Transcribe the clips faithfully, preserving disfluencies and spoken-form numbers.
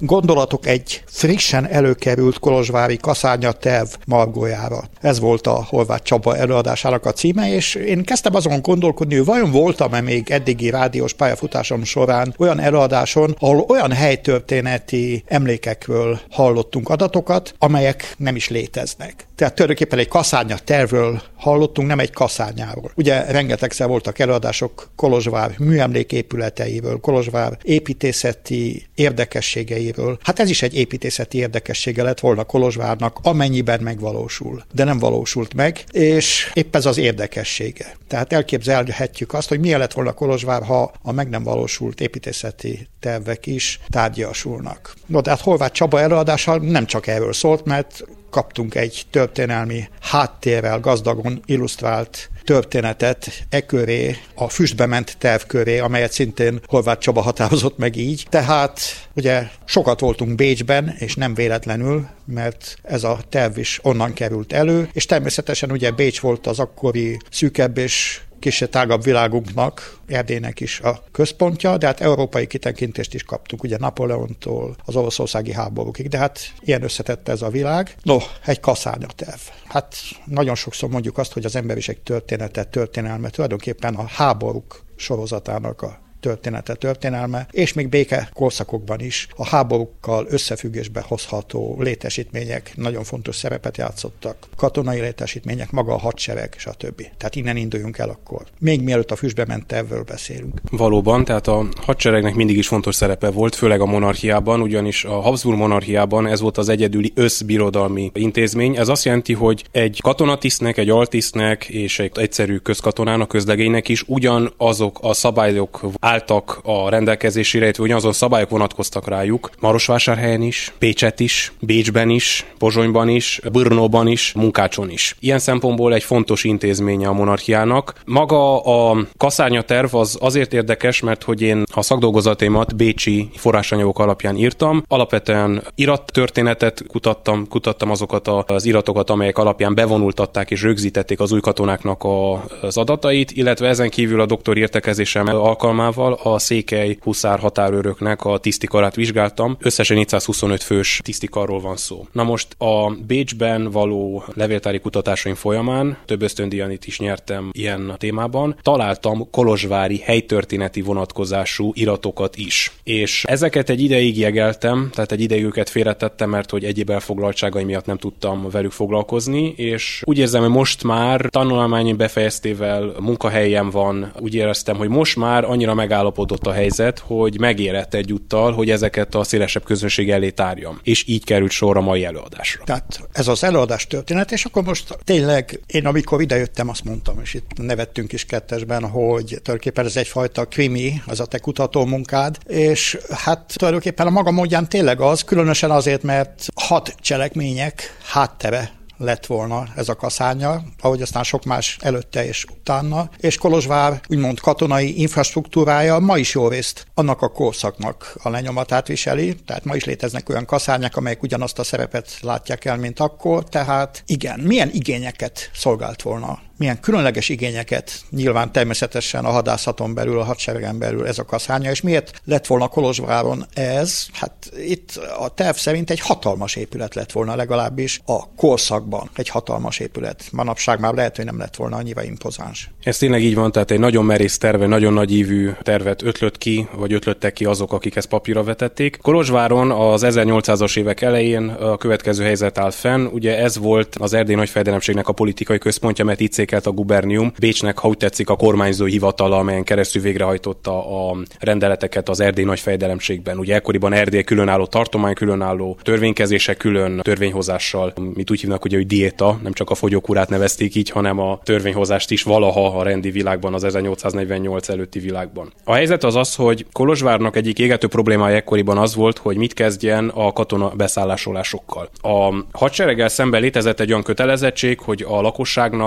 gondolatok egy frissen előkerült kolozsvári kaszárnyaterv margójára. Ez volt a Horváth Csaba előadásának a címe, és én kezdtem azon gondolkodni, hogy vajon voltam-e még eddigi rádiós pályafutásom során olyan előadáson, ahol olyan helytörténeti emlékekről hallottunk adatokat, amelyek nem is léteznek. Tehát tulajdonképpen egy kaszárnyatervről hallottunk, nem egy kaszárnyáról. Ugye rengetegszer voltak előadások Kolozsvár műemléképületeiről, Kolozsvár építészeti érdekességeiről. Hát ez is egy építészeti érdekessége lett volna Kolozsvárnak, amennyiben megvalósul. De nem valósult meg, és épp ez az érdekessége. Tehát elképzelhetjük azt, hogy milyen lett volna Kolozsvár, ha a meg nem valósult építészeti tervek is tárgyasulnak. No, de hát Horváth Csaba előadása nem csak erről szólt, mert kaptunk egy történelmi háttérrel gazdagon illusztrált történetet e köré, a füstbe ment terv köré, amelyet szintén Horváth Csaba határozott meg így. Tehát ugye sokat voltunk Bécsben, és nem véletlenül, mert ez a terv is onnan került elő, és természetesen ugye Bécs volt az akkori szűkebb és kicsit tágabb világunknak, Erdélynek is a központja, de hát európai kitekintést is kaptunk, ugye Napóleontól az oroszországi háborúkig, de hát ilyen összetett ez a világ. No, egy kaszárnyaterv. Hát nagyon sokszor mondjuk azt, hogy az emberiség története, történelme tulajdonképpen a háborúk sorozatának a története, történelme, és még béke korszakokban is a háborúkkal összefüggésbe hozható létesítmények nagyon fontos szerepet játszottak. Katonai létesítmények, maga a hadsereg, stb. Tehát innen induljunk el akkor. Még mielőtt a füstbe ment tervről beszélünk. Valóban, tehát a hadseregnek mindig is fontos szerepe volt, főleg a monarchiában, ugyanis a Habsburg monarchiában ez volt az egyedüli összbirodalmi intézmény. Ez azt jelenti, hogy egy katonatisztnek, egy altisztnek és egy egyszerű közkatonának, közlegénynek is ugyanazok a szabályok álltak a rendelkezésére, illetve ugyanazon szabályok vonatkoztak rájuk. Marosvásárhelyen is, Pécset is, Bécsben is, Pozsonyban is, Brnóban is, Munkácson is. Ilyen szempontból egy fontos intézménye a monarchiának. Maga a kaszárnyaterv az azért érdekes, mert hogy én a szakdolgozataimat bécsi forrásanyagok alapján írtam. Alapvetően irattörténetet kutattam, kutattam azokat az iratokat, amelyek alapján bevonultatták és rögzítették az új katonáknak az adatait, illetve ezen kívül a doktori értekezésem alkalmával a székely huszár határőröknek a tisztikarát vizsgáltam. Összesen négyszázhuszonöt fős tisztikarról van szó. Na most a Bécsben való levéltári kutatásaim folyamán, több ösztöndíjat is nyertem ilyen témában, találtam kolozsvári helytörténeti vonatkozású iratokat is. És ezeket egy ideig jegeltem, tehát egy ideig őket félretettem, mert hogy egyéb elfoglaltságai miatt nem tudtam velük foglalkozni, és úgy érzem, hogy most már tanulmányom befejeztével munkahelyem van, úgy éreztem, hogy most már annyira megállapodott a helyzet, hogy megérett egyúttal, hogy ezeket a szélesebb közönség elé tárjam. És így került sor a mai előadásra. Tehát ez az előadás történet, és akkor most tényleg én amikor idejöttem, azt mondtam, és itt nevettünk is kettesben, hogy tulajdonképpen ez egyfajta krimi, az a te kutató munkád, és hát tulajdonképpen a maga módján tényleg az, különösen azért, mert hat cselekmények háttere lett volna ez a kaszárnya, ahogy aztán sok más előtte és utána, és Kolozsvár úgymond katonai infrastruktúrája ma is jó részt annak a korszaknak a lenyomatát viseli, tehát ma is léteznek olyan kaszárnyák, amelyek ugyanazt a szerepet látják el, mint akkor, tehát igen, milyen igényeket szolgált volna, milyen különleges igényeket nyilván természetesen a hadászaton belül, a hadseregen belül ez a kaszárnya, és miért lett volna Kolozsváron ez? Hát itt a terv szerint egy hatalmas épület lett volna legalábbis a korszakban, egy hatalmas épület. Manapság már lehet, hogy nem lett volna annyira impozáns. Ez tényleg így van, tehát egy nagyon merész terve, nagyon nagy ívű tervet ötlött ki, vagy ötlöttek ki azok, akik ezt papírra vetették. Kolozsváron az ezernyolcszázas évek elején a következő helyzet állt fenn, ugye ez volt az Erdély Nagyfejedelemségnek a politikai központja, mert itt székelt a gubernium, Bécsnek, ha úgy tetszik, a kormányzói hivatala, amelyen keresztül végrehajtotta a rendeleteket az Erdély Nagyfejedelemségben. Ugye ekkoriban Erdély különálló tartomány, különálló törvénykezése, külön törvényhozással, mit úgy hívnak, ugye, hogy diéta, nem csak a fogyókúrát nevezték így, hanem a törvényhozást is valaha a rendi világban, az ezernyolcszáznegyvennyolc előtti világban. A helyzet az az, hogy Kolozsvárnak egyik égető problémája ekkoriban az volt, hogy mit kezdjen a katona beszállásolásokkal. A hadsereggel szemben létezett egy olyan kötelezettség, hogy a lakosságnak kell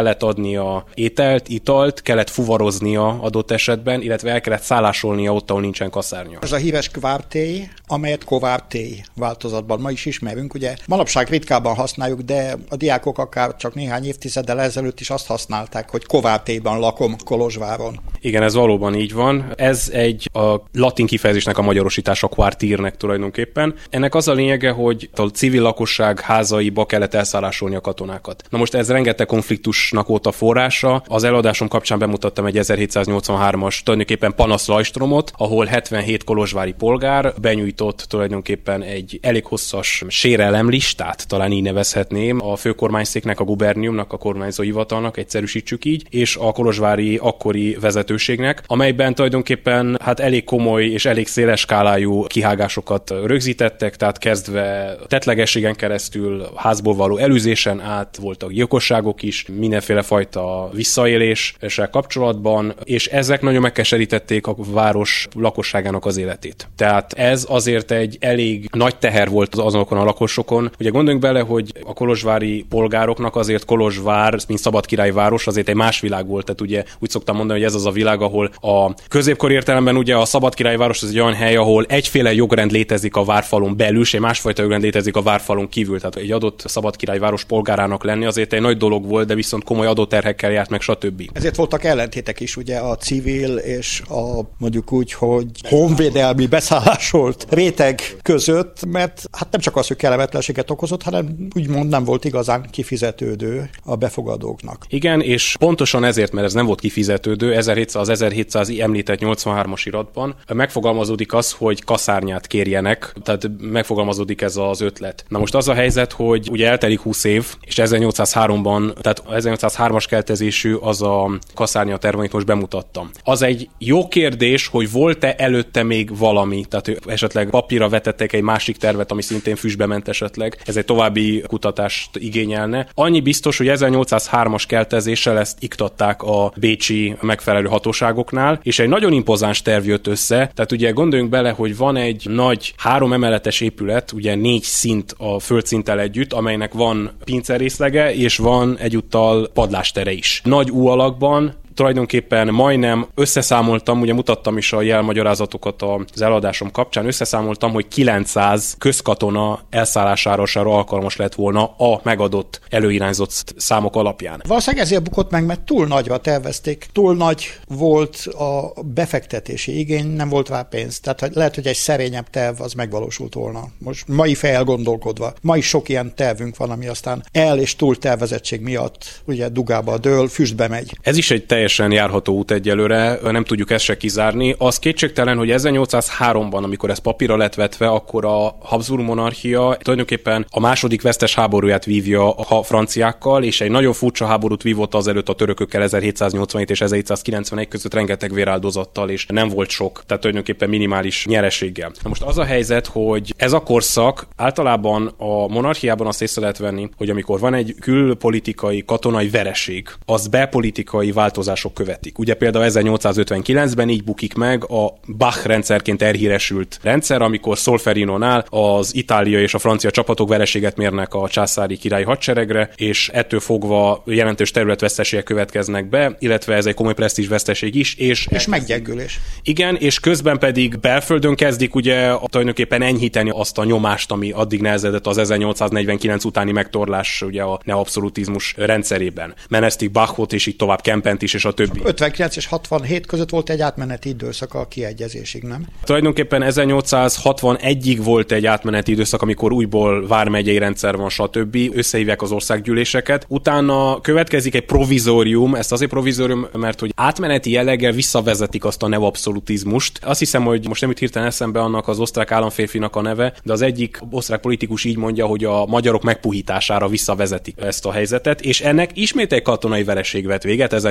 kellett adnia ételt, italt, kellett fuvaroznia adott esetben, illetve el kellett szállásolnia ott, ahol nincsen kaszárnya. Ez a híres kvártély, amelyet kovártély változatban ma is ismerünk, ugye manapság ritkában használjuk, de a diákok akár csak néhány évtizeddel ezelőtt is azt használták, hogy kovártélyban lakom Kolozsváron. Igen, ez valóban így van. Ez egy a latin kifejezésnek a magyarosítása, quartiernek tulajdonképpen. Ennek az a lényege, hogy a civil lakosság házaiba kellett elszállásolni a katonákat. Na most ez rengeteg konfliktusnak volt a forrása. Az előadásom kapcsán bemutattam egy ezerhétszáznyolcvanhármas tulajdonképpen panaszlajstromot, ahol hetvenhét kolozsvári polgár benyújtott tulajdonképpen egy elég hosszas sérelemlistát, talán így nevezhetném, a főkormányszéknek, a guberniumnak, a kormányzó hivatalnak, egyszerűsítsük így, és a kolozsvári akkori vezetőségnek, amelyben tulajdonképpen hát elég komoly és elég széles skálájú kihágásokat rögzítettek, tehát kezdve tettlegességen keresztül, házból való elűzésen át voltak gyilkosságok is, mindenféle fajta visszaéléssel kapcsolatban, és ezek nagyon megkeserítették a város lakosságának az életét. Tehát ez azért egy elég nagy teher volt azokon a lakosokon. Ugye gondoljunk bele, hogy a kolozsvári polgároknak azért Kolozsvár, mint szabadkirályváros, azért egy más világ volt. Tehát ugye úgy szoktam mondani, hogy ez az a világ, ahol a középkor értelemben ugye a szabadkirályváros az egy olyan hely, ahol egyféle jogrend létezik a várfalon belül, és egy másfajta jogrend létezik a várfalon kívül. Tehát egy adott szabadkirályváros polgárának lenni azért egy nagy dolog volt, de viszont komoly adóterhekkel járt meg, stb. Ezért voltak ellentétek is, ugye a civil és a mondjuk úgy, hogy honvédelmi beszállásolt réteg között, mert hát nem csak az, hogy kellemetlenséget okozott, hanem úgymond nem volt igazán kifizetődő a befogadóknak. Igen, és pontosan ezért, mert ez nem volt kifizetődő, ezerhétszáz, az ezerhétszáz említett nyolcvanhármas iratban megfogalmazódik az, hogy kaszárnyát kérjenek, tehát megfogalmazódik ez az ötlet. Na most az a helyzet, hogy ugye eltelik húsz év, és ezernyolcszázháromban, tehát ezernyolcszázhármas keltezésű az a kaszárnya terv, amit most bemutattam. Az egy jó kérdés, hogy volt-e előtte még valami, tehát esetleg papírra vetettek egy másik tervet, ami szintén füstbe ment esetleg. Ez egy további kutatást igényelne. Annyi biztos, hogy ezernyolcszázhármas keltezéssel ezt iktatták a bécsi megfelelő hatóságoknál, és egy nagyon impozáns terv jött össze. Tehát ugye gondoljunk bele, hogy van egy nagy három emeletes épület, ugye négy szint a földszinttel együtt, amelynek van pincerészlege, és van egyúttal padlástere is. Nagy U alakban tulajdonképpen majdnem összeszámoltam, ugye mutattam is a jelmagyarázatokat az eladásom kapcsán, összeszámoltam, hogy kilencszáz közkatona elszállására alkalmas lett volna a megadott előirányzott számok alapján. Valószínűleg ezért bukott meg, mert túl nagyra tervezték, túl nagy volt a befektetési igény, nem volt rá pénz. Tehát lehet, hogy egy szerényebb terv az megvalósult volna. Most mai fejjel gondolkodva. Ma is sok ilyen tervünk van, ami aztán el- és túl tervezettség miatt ugye dugába dől, füstbe megy. Ez is egy teljesen járható út egyelőre, nem tudjuk ezt se kizárni. Az kétségtelen, hogy ezernyolcszázháromban, amikor ez papírra lett vetve, akkor a Habsburg monarchia tulajdonképpen a második vesztes háborúját vívja a franciákkal, és egy nagyon furcsa háborút vívott azelőtt a törökökkel ezerhétszáznyolcvanhét és ezerhétszázkilencvenegy között rengeteg véráldozattal, és nem volt sok, tehát tulajdonképpen minimális nyereséggel. Na most az a helyzet, hogy ez a korszak általában a monarchiában azt észre lehet venni, hogy amikor van egy külpolitikai, katonai vereség, az belpolitikai változások követik. Ugye például ezernyolcszázötvenkilencben így bukik meg a Bach rendszerként elhíresült rendszer, amikor Solferinónál az Itália és a francia csapatok vereséget mérnek a császári királyi hadseregre, és ettől fogva jelentős területveszteségek következnek be, illetve ez egy komoly presztízsveszteség is, és... És meggyengülés. Igen, és közben pedig belföldön kezdik ugye tulajdonképpen enyhíteni azt a nyomást, ami addig nehezedett az ezernyolcszáznegyvenkilenc utáni megtorlás ugye a neoabszolutizmus rendszerében. Menesztik Bachot, és így tovább Kempent is, és a többi. ötvenkilenc és hatvanhét között volt egy átmeneti időszak a kiegyezésig, nem? Tulajdonképpen ezernyolcszázhatvanegyig volt egy átmeneti időszak, amikor újból vármegyei rendszer van, stb. Összehívják az országgyűléseket. Utána következik egy provizórium, ezt azért provizórium, mert hogy átmeneti jelleggel visszavezetik azt a neoabszolutizmust. Azt hiszem, hogy most nem jut hirtelen eszembe annak az osztrák államférfinak a neve, de az egyik osztrák politikus így mondja, hogy a magyarok megpuhítására visszavezetik ezt a helyzetet, és ennek ismét egy katonai vereség vett véget ezernyolcszázhatvannyolcban,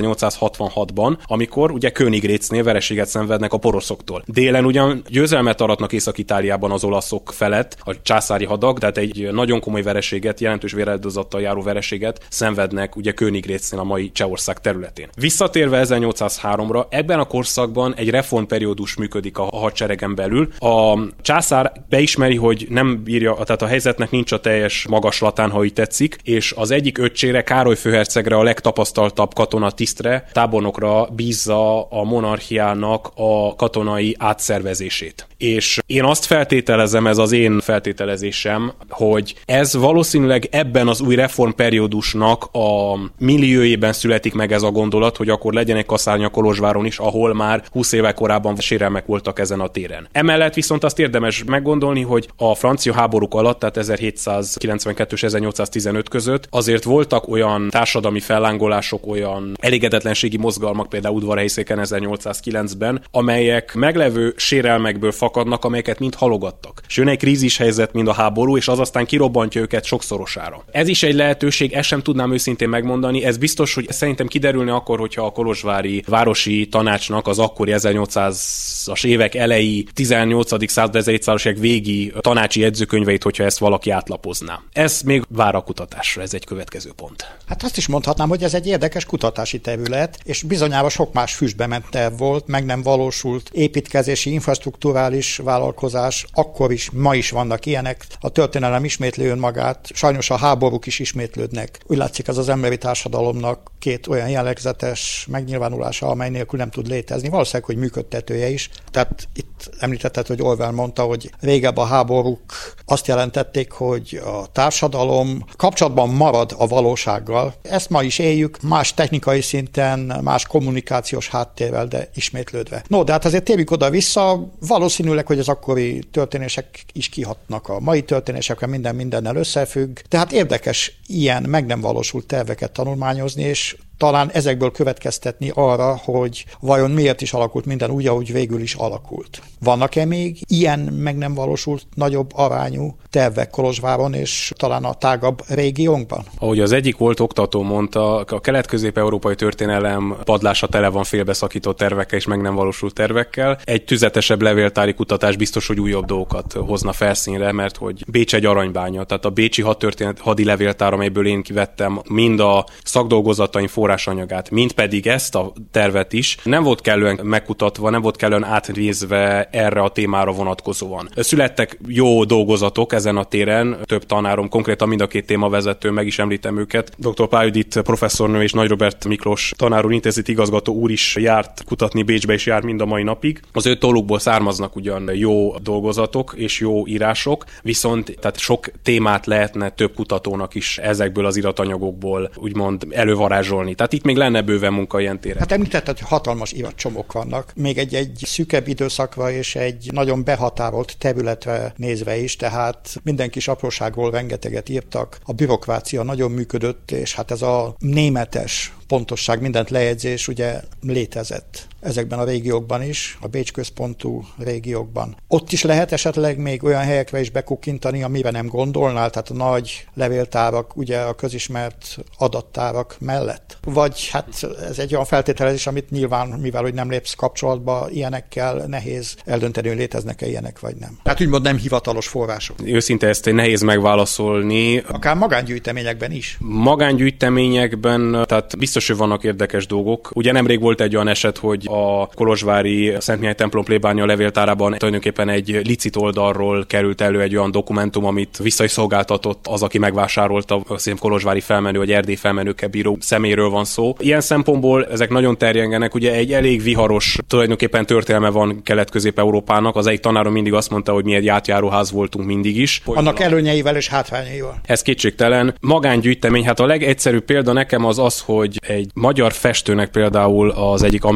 ezernyolcszázhatvanhatban, amikor ugye Königgrätznél vereséget szenvednek a poroszoktól. Délen ugyan győzelmet aratnak Észak-Itáliában az olaszok felett, a császári hadak, de hát egy nagyon komoly vereséget, jelentős véráldozattal járó vereséget szenvednek ugye Königgrätznél, a mai Csehország területén. Visszatérve ezernyolcszázháromra, ebben a korszakban egy reformperiódus működik a hadseregen belül. A császár beismeri, hogy nem bírja, tehát a helyzetnek nincs a teljes magaslatán, ha így tetszik, és az egyik öccsére, Károly főhercegre, a legtapasztaltabb katonatisztre, tábornokra bízza a monarchiának a katonai átszervezését. És én azt feltételezem, ez az én feltételezésem, hogy ez valószínűleg ebben az új reformperiódusnak a milliójében születik meg ez a gondolat, hogy akkor legyen egy kaszárnya Kolozsváron is, ahol már húsz éve korábban sérelmek voltak ezen a téren. Emellett viszont azt érdemes meggondolni, hogy a francia háborúk alatt, tehát ezerhétszázkilencvenkettő és ezernyolcszáztizenöt között azért voltak olyan társadalmi fellángolások, olyan elégedetlenségi mozgalmak, például Udvarhelyszéken ezernyolcszázkilencben, amelyek meglevő sérelmekből fakadnak, amelyeket mind halogattak. És jön egy krízishelyzet, mint a háború, és az aztán kirobbantja őket sokszorosára. Ez is egy lehetőség, ezt sem tudnám őszintén megmondani. Ez biztos, hogy szerintem kiderülne akkor, hogyha a kolozsvári városi tanácsnak az akkori ezernyolcszázas évek elejé tizennyolcadik század, ezerhétszázas évek végi tanácsi jegyzőkönyveit, hogyha ezt valaki átlapozná. Ez még vár a kutatásra, ez egy következő pont. Hát azt is mondhatnám, hogy ez egy érdekes kutatási terület, és bizonyára sok más füstbe ment terv volt, meg nem valósult építkezési, infrastrukturális vállalkozás, akkor is, ma is vannak ilyenek. A történelem ismétli önmagát, sajnos a háborúk is ismétlődnek. Úgy látszik, ez az emberi társadalomnak két olyan jellegzetes megnyilvánulása, amely nélkül nem tud létezni. Valószínűleg, hogy működtetője is. Tehát itt említetted, hogy Orwell mondta, hogy régebb a háborúk azt jelentették, hogy a társadalom kapcsolatban marad a valósággal. Ezt ma is éljük, más technikai szinten, más kommunikációs háttérrel, de ismétlődve. No, de hát azért térjük oda-vissza, valószínűleg, hogy az akkori történések is kihatnak a mai történésekre, minden mindennel összefügg. Tehát érdekes ilyen meg nem valósult terveket tanulmányozni, és talán ezekből következtetni arra, hogy vajon miért is alakult minden úgy, ahogy végül is alakult. Vannak-e még ilyen meg nem valósult nagyobb arányú tervek Kolozsváron és talán a tágabb régiónkban? Ahogy az egyik volt oktató mondta, a kelet-közép-európai történelem padlása tele van félbeszakított tervekkel és meg nem valósult tervekkel. Egy tüzetesebb levéltári kutatás biztos, hogy újabb dolgokat hozna felszínre, mert hogy Bécs egy aranybánya, tehát a bécsi hadtörténet hadi levéltár, amelyből én kivettem mind a szakdolgozataim forrásanyagát, mint pedig ezt a tervet is, nem volt kellően megkutatva, nem volt kellően átnézve erre a témára vonatkozóan. Születtek jó dolgozatok ezen a téren, több tanárom, konkrétan mind a két témavezető, meg is említem őket. doktor Pál Judit professzornő és Nagy Róbert Miklós tanár úr, intézeti igazgató úr is járt kutatni Bécsbe, és jár mind a mai napig. Az ő tollukból származnak ugyan jó dolgozatok és jó írások, viszont tehát sok témát lehetne több kutatónak is ezekből az iratanyagokból úgymond elővarázsolni. Tehát itt még lenne bőven munka ilyen téren. Hát említetted, hogy hatalmas iratcsomók vannak, még egy, egy szűkebb időszakra és egy nagyon behatárolt területre nézve is, tehát minden kis apróságról rengeteget írtak, a bürokrácia nagyon működött, és hát ez a németes pontosság, mindent lejegyzés ugye létezett ezekben a régiókban is, a Bécs központú régiókban. Ott is lehet esetleg még olyan helyekre is bekukkintani, amire nem gondolnál, tehát a nagy levéltárak, ugye a közismert adattárak mellett. Vagy hát ez egy olyan feltételezés, amit nyilván, mivel hogy nem lépsz kapcsolatba ilyenekkel, nehéz eldönteni, hogy léteznek-e ilyenek, vagy nem. Tehát úgymond nem hivatalos források. Őszinte ezt nehéz megválaszolni. Akár magángyűjteményekben is. Magángyűjteményekben, tehát biztos, hogy vannak érdekes dolgok. Ugye nemrég volt egy olyan eset, hogy a kolozsvári Szent Mihály templom plébánia levéltárában tulajdonképpen egy licit oldalról került elő egy olyan dokumentum, amit vissza is szolgáltatott az, aki megvásárolta, a szép kolozsvári felmenő vagy erdély felmenőkkel bíró személyről van szó. Ilyen szempontból ezek nagyon terjengenek, ugye egy elég viharos tulajdonképpen történelme van Kelet-Közép-Európának. Az egyik tanárom mindig azt mondta, hogy mi egy átjáróház voltunk mindig is. Annak előnyeivel és hátrányaival. Ez kétségtelen. Magángyűjtemény, hát a legegyszerűbb példa nekem az az, hogy egy magyar festőnek például az egyik amerikai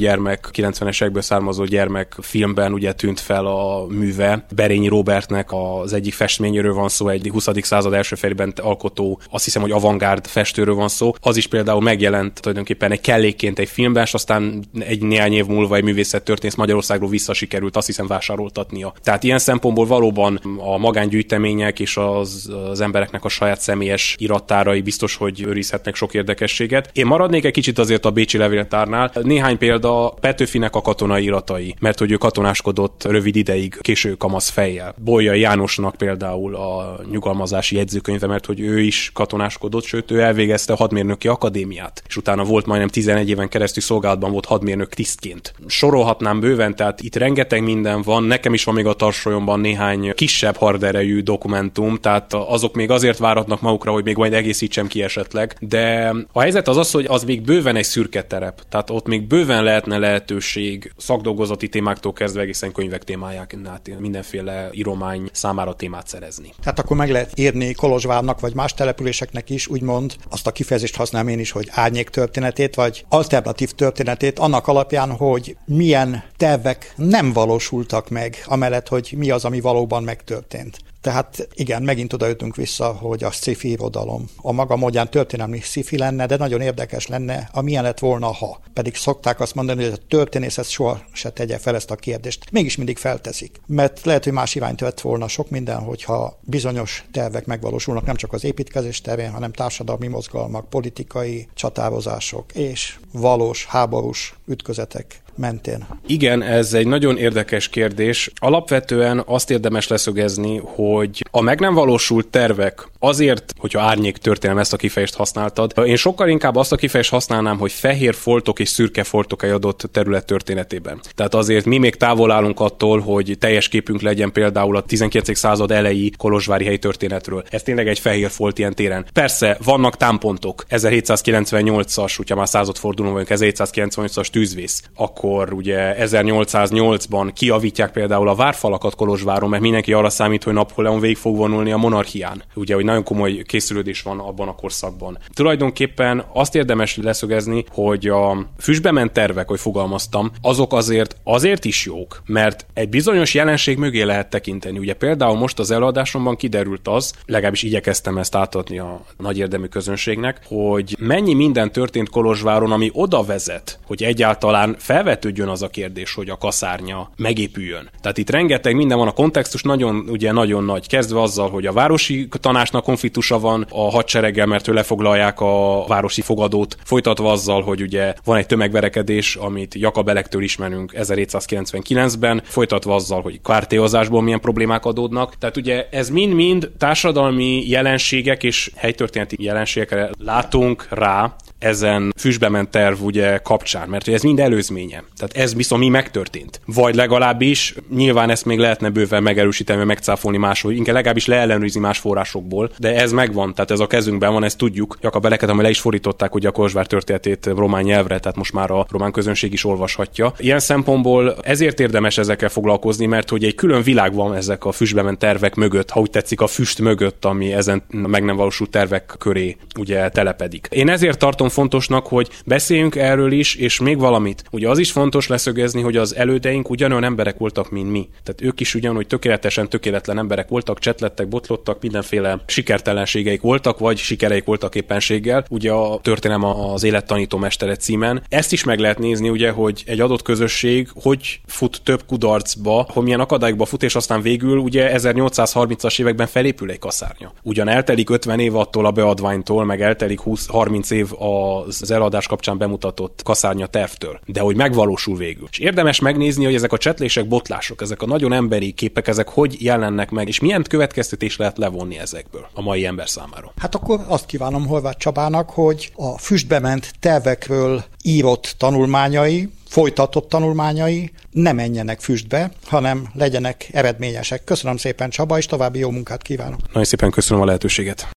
gyermek, kilencvenes évekből származó gyermek filmben ugye tűnt fel a műve. Berényi Róbertnek az egyik festményéről van szó, egy huszadik század első felében alkotó, azt hiszem, hogy avantgárd festőről van szó. Az is például megjelent tulajdonképpen egy kellékként egy filmben, és aztán egy néhány év múlva egy művészettörténész Magyarországról vissza sikerült, azt hiszem, vásároltatnia. Tehát ilyen szempontból valóban a magángyűjtemények és az, az embereknek a saját személyes irattárai biztos, hogy őrizhetnek sok érdekességet. Én maradnék egy kicsit azért a bécsi levéltárnál. Néhány példa Petőfinek a katonai iratai, mert hogy ő katonáskodott rövid ideig, késő kamasz fejjel. Bolyai Jánosnak például a nyugalmazási jegyzőkönyve, mert hogy ő is katonáskodott, sőt ő elvégezte a hadmérnöki akadémiát, és utána volt majdnem tizenegy éven keresztül szolgálatban, volt hadmérnök tisztként. Sorolhatnám bőven, tehát itt rengeteg minden van. Nekem is van még a tarsolyomban néhány kisebb harderejű dokumentum, tehát azok még azért váratnak magukra, hogy még majd egészítsem ki esetleg, de a helyzet az az, hogy az még bőven egy szürke terep, tehát ott még bőven lehetne lehetőség szakdolgozati témáktól kezdve egészen könyvek témáján át mindenféle íromány számára témát szerezni. Tehát akkor meg lehet írni Kolozsvárnak vagy más településeknek is, úgymond azt a kifejezést használom én is, hogy árnyék történetét vagy alternatív történetét annak alapján, hogy milyen tervek nem valósultak meg, amellett, hogy mi az, ami valóban megtörtént. Tehát igen, megint odaütünk vissza, hogy a sci-fi irodalom a maga módján történelmi sci-fi lenne, de nagyon érdekes lenne, a milyen lett volna, ha. Pedig szokták azt mondani, hogy a történész ezt soha se tegye fel ezt a kérdést. Mégis mindig felteszik. Mert lehet, hogy más irányt vett volna sok minden, hogyha bizonyos tervek megvalósulnak, nem csak az építkezés terén, hanem társadalmi mozgalmak, politikai csatározások és valós háborús ütközetek mentén. Igen, ez egy nagyon érdekes kérdés. Alapvetően azt érdemes leszögezni, hogy a meg nem valósult tervek azért, hogyha árnyék történelem, ezt a kifejezést használtad, én sokkal inkább azt a kifejezést használnám, hogy fehér foltok és szürke foltok egy adott terület történetében. Tehát azért mi még távol állunk attól, hogy teljes képünk legyen például a tizenkilencedik század elejé kolozsvári helytörténetről. Ez tényleg egy fehér folt ilyen téren. Persze, vannak támpontok. ezerhétszázkilencvennyolcas, hogyha már századfordulón vagyunk, ezerhétszázkilencvennyolcas tűzvész. Akkor ugye ezernyolcszáznyolcban kijavítják például a várfalakat Kolozsváron, mert mindenki arra számít, hogy Napóleon végig fog vonulni a monarchián. Ugye, hogy nagyon komoly készülődés van abban a korszakban. Tulajdonképpen azt érdemes leszögezni, hogy a füstbe ment tervek, hogy fogalmaztam, azok azért azért is jók, mert egy bizonyos jelenség mögé lehet tekinteni. Ugye például most az előadásomban kiderült az, legalábbis igyekeztem ezt átadni a nagy érdemű közönségnek, hogy mennyi minden történt Kolozsváron, ami oda vezet, hogy egyáltalán felvetődjön az a kérdés, hogy a kaszárnya megépüljön. Tehát itt rengeteg minden van, a kontextus nagyon, ugye nagyon nagy, kezdve azzal, hogy a városi tanácsnak konfliktusa van a hadsereggel, mert ő lefoglalják a városi fogadót, folytatva azzal, hogy ugye van egy tömegverekedés, amit Jakab Elektől ismerünk ezerhétszázkilencvenkilencben, folytatva azzal, hogy kártéozásból milyen problémák adódnak. Tehát ugye ez mind-mind társadalmi jelenségek és helytörténeti jelenségekre látunk rá ezen füstbe ment terv ugye kapcsán, mert ez mind előzménye. Tehát ez viszont mi megtörtént. Vagy legalábbis, nyilván ezt még lehetne bőven megerősíteni, megcáfolni máshol, inkább legalábbis leellenőrizni más forrásokból, de ez megvan, tehát ez a kezünkben van, ezt tudjuk. Jakab Eleket, amely le is fordították ugye a Kolozsvár történetét román nyelvre, tehát most már a román közönség is olvashatja. Ilyen szempontból ezért érdemes ezekkel foglalkozni, mert hogy egy külön világ van ezek a füstbe ment tervek mögött, ha úgy tetszik a füst mögött, ami ezen meg nem valósult tervek köré ugye telepedik. Én ezért tartom fontosnak, hogy beszéljünk erről is, és még valamit. Ugye az is fontos leszögezni, hogy az elődeink ugyanolyan emberek voltak, mint mi. Tehát ők is ugyanúgy tökéletesen tökéletlen emberek voltak, csetlettek, botlottak, mindenféle sikertelenségeik voltak, vagy sikereik voltak éppenséggel. Ugye a történelem az élettanító mestere címen. Ezt is meg lehet nézni, ugye, hogy egy adott közösség hogy fut több kudarcba, hogy milyen akadályokba fut, és aztán végül ugye ezernyolcszázharmincas években felépül egy kaszárnya. Ugyan eltelik ötven év attól a beadványtól, meg eltelik húsz-harminc év az eladás kapcsán bemutatott kaszárnya tervtől, de hogy megvalósul végül. És érdemes megnézni, hogy ezek a csetlések, botlások, ezek a nagyon emberi képek, ezek hogy jelennek meg, és milyen következtetés lehet levonni ezekből a mai ember számára. Hát akkor azt kívánom Horváth Csabának, hogy a füstbe ment tervekről írott tanulmányai, folytatott tanulmányai ne menjenek füstbe, hanem legyenek eredményesek. Köszönöm szépen, Csaba, és további jó munkát kívánok. Nagyon szépen köszönöm a lehetőséget.